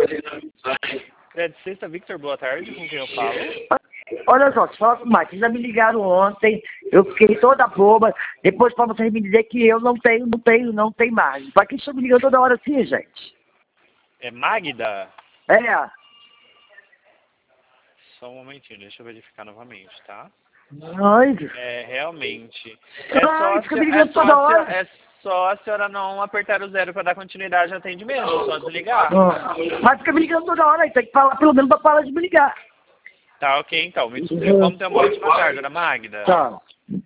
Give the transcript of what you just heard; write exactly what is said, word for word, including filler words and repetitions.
Eletricista Victor, boa tarde, com quem eu falo? Olha só, só mais, vocês já me ligaram ontem, eu fiquei toda boba, depois pra vocês me dizer que eu não tenho, não tenho, não tenho mais. Pra que estão me ligando toda hora assim, gente? É Magda? É. Só um momentinho, deixa eu verificar novamente, tá? Ai, É, realmente. É só, ai a fica se- me é, ligando só toda a hora. se- é só a senhora não apertar o zero para dar continuidade ao atendimento, só desligar. Ah, mas fica me ligando toda hora, aí tem que falar pelo menos pra parar de me ligar. Tá, ok, então. Me desculpe. Vamos ter uma ótima tarde, dona Magda. Tchau.